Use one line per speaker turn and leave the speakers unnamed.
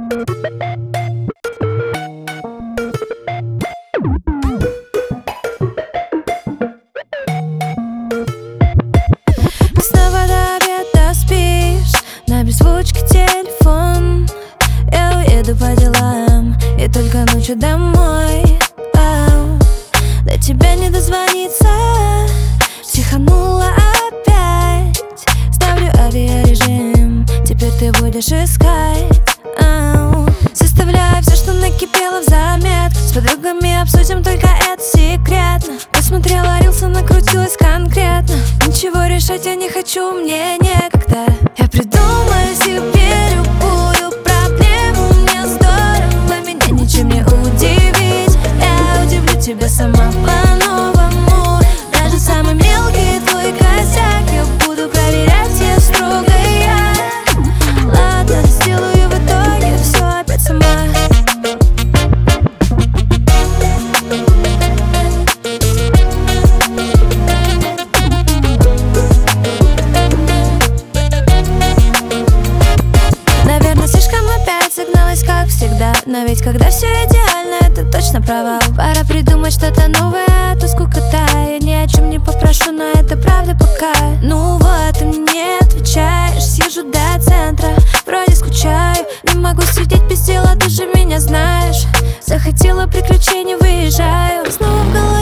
Снова до обеда спишь на беззвучке телефон. Я уеду по делам и только ночью домой. До тебя не дозвониться, психанула опять. Ставлю авиарежим, теперь ты будешь искать. Составляю все, что накипело в заметке. С подругами обсудим, только это секретно. Посмотрела рилсы, накрутилась конкретно. Ничего решать я не хочу, мне некогда. Я придумаю себе любую проблему. Мне здорово, меня ничем не удивить. Я удивлю тебя сама по-новому. Даже самый мелкий твой косяк я буду проверять, я строгая. Ладно, сделаю в итоге все опять сама. Наверное, слишком опять согналась, как всегда. Но ведь когда все идеально, это точно провал. Пора придумать что-то новое, а то скукота. Я ни о чем не попрошу, но это правда пока. Ну вот, ты мне не отвечаешь. Съезжу до центра, вроде скучаю. Не могу сидеть без дела, ты же меня знаешь. Захотела приключений, выезжаю. Снова в голове